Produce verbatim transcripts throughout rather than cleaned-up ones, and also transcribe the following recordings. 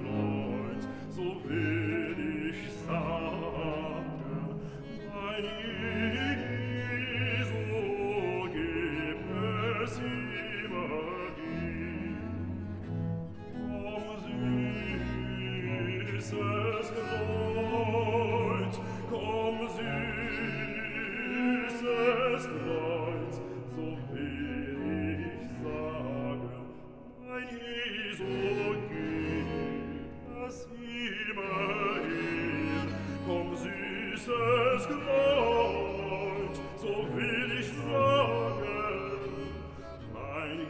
Kreuz, so will ich sagen, mein Jesu, gib es immerhin. Komm, süßes Kreuz, komm, süßes Kreuz, so will ich sagen, mein Jesu, gib es immerhin. Komm, süßes Kreuz, so will ich sagen, mein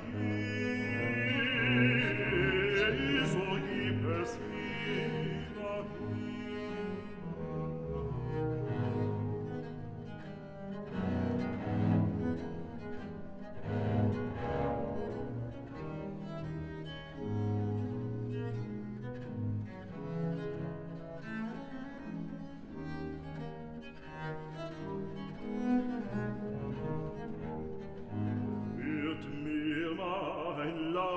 Jesu, gib es immerhin. Wird mir mein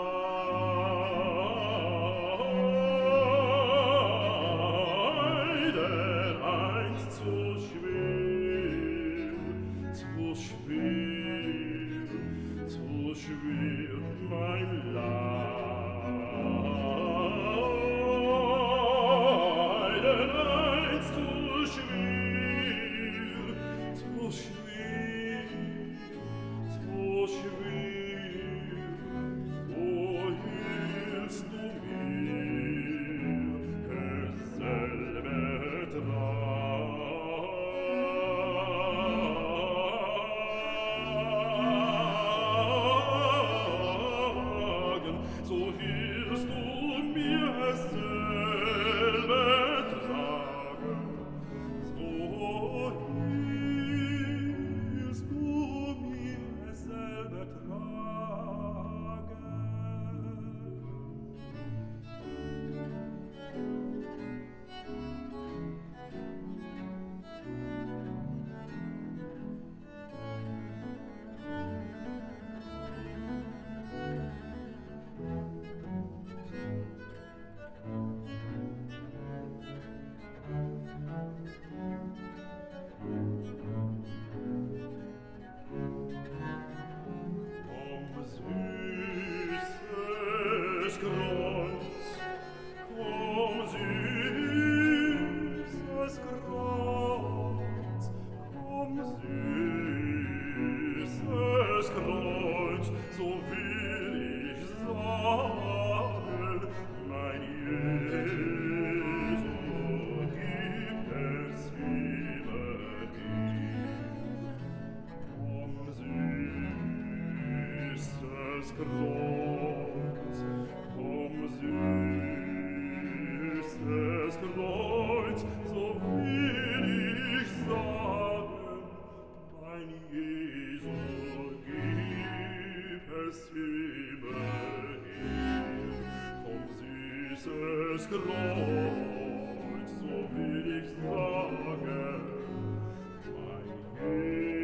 Leiden einst zu schwer, zu schwer, zu schwer, mein Leiden einst zu schwer, zu schwer, so schwer, so hilfst du mir, es selber tragen, so hilfst du mir, es selber tragen, so hilfst du mir, es selber tragen. Komm, süßes Kreuz, komm, süßes Kreuz, komm, süßes Kreuz, so will ich sagen, mein Jesu, gib es immerhin. Komm, süßes Kreuz, komm, süßes Kreuz, so will ich sagen, mein Jesu, gib es immerhin. Komm, süßes Kreuz, so will ich sagen, mein Jesu,